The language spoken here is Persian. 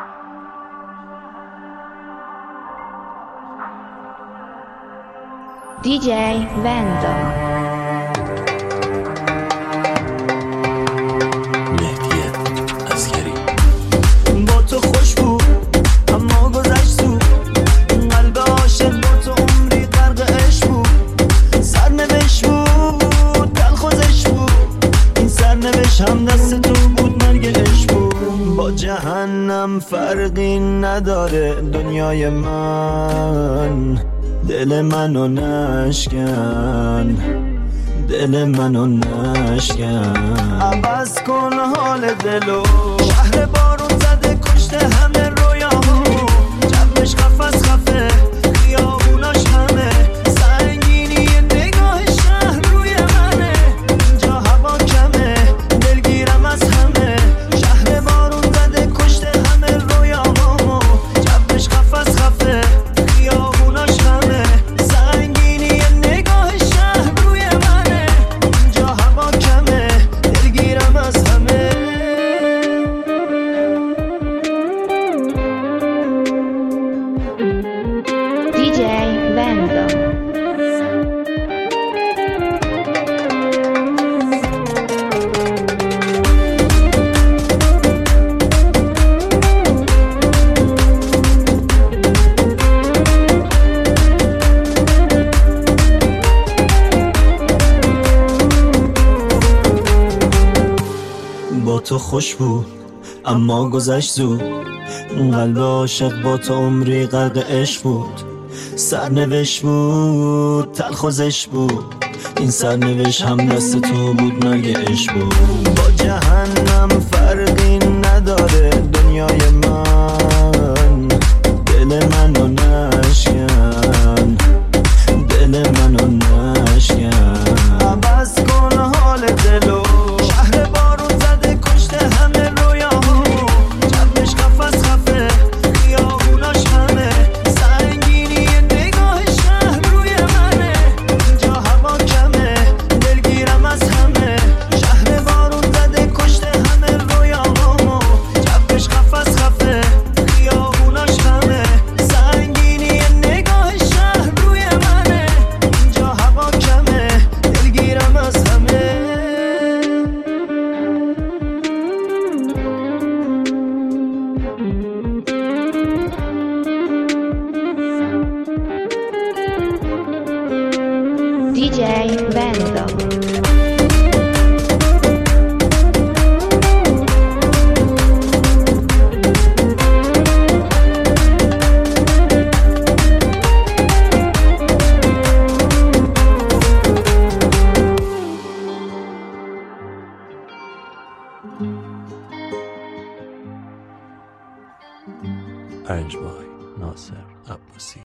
DJ Vendo. با تو خوش بود اما گذشت تو قلب عاشق با تو عمری غرق عشق بود سرنوشت بود دلخوزش بود این سرنوشت هم دست تو بود مرگ عشق بود با جهنم فرقی نداره دنیای من دل منو نشکن دل منو نشکن عوض کن حال دلو شهر بارون زده کشته همه رویامو جمعش قفس خفه خیابوناش همه سنگینی نگاه شهر روی منه اینجا هوا کمه دلگیرم از همه شهر بارون زده کشته همه رویامو جمعش قفس خفه خیابوناش همه سنگینی نگاه شهر روی منه اینجا هوا کمه دلگیرم از همه DJ Vendo. با تو خوش بود اما گذشت زود قلب عاشق با تو عمری غرق عشق بود سرنوشت بود تلخوزش بود این سرنوشت هم دست تو بود مرگ عشق بود با جهنم فرقی نداره دنیای من دل منو نشکن دل منو نشکن عوض کن حال دلو شهر بارون زده کشته همه رویامو جمعش قفس خفه خیابوناش همه سنگینی نگاه شهر روی منه اینجا هوا کمه دلگیرم از همه شهر بارون زده کشته همه رویامو جمعش قفس خفه خیابوناش همه سنگینی نگاه شهر روی منه اینجا هوا کمه دلگیرم از همه DJ Vendo. پنج ماه ناصر عباسی